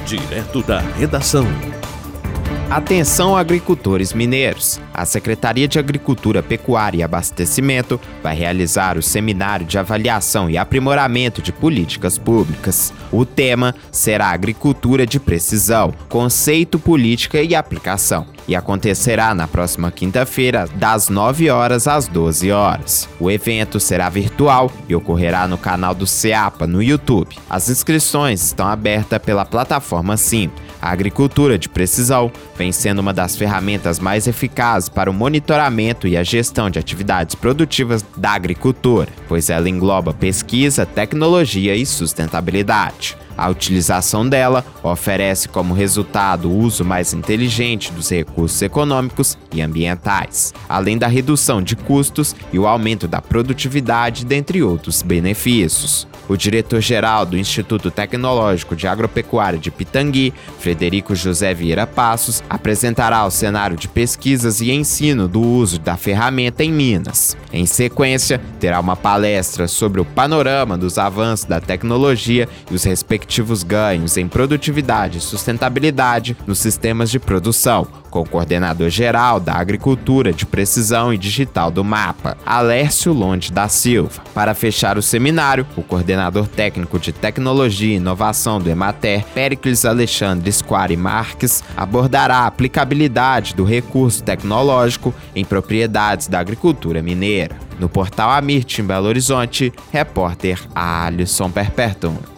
Direto da redação. Atenção, agricultores mineiros! A Secretaria de Agricultura, Pecuária e Abastecimento vai realizar o Seminário de Avaliação e Aprimoramento de Políticas Públicas. O tema será Agricultura de Precisão, Conceito, Política e Aplicação, e acontecerá na próxima quinta-feira, das 9 horas às 12 horas. O evento será virtual e ocorrerá no canal do CEAPA no YouTube. As inscrições estão abertas pela plataforma Sim. A agricultura de precisão vem sendo uma das ferramentas mais eficazes para o monitoramento e a gestão de atividades produtivas da agricultura, pois ela engloba pesquisa, tecnologia e sustentabilidade. A utilização dela oferece como resultado o uso mais inteligente dos recursos econômicos e ambientais, além da redução de custos e o aumento da produtividade, dentre outros benefícios. O diretor-geral do Instituto Tecnológico de Agropecuária de Pitangui, Frederico José Vieira Passos, apresentará o cenário de pesquisas e ensino do uso da ferramenta em Minas. Em sequência, terá uma palestra sobre o panorama dos avanços da tecnologia e os respectivos ganhos em produtividade e sustentabilidade nos sistemas de produção, com o coordenador-geral da Agricultura de Precisão e Digital do MAPA, Alércio Londe da Silva. Para fechar o seminário, o coordenador técnico de Tecnologia e Inovação do Emater, Péricles Alexandre Squari Marques, abordará a aplicabilidade do recurso tecnológico em propriedades da agricultura mineira. No portal Amirte, em Belo Horizonte, repórter Alisson Perperton.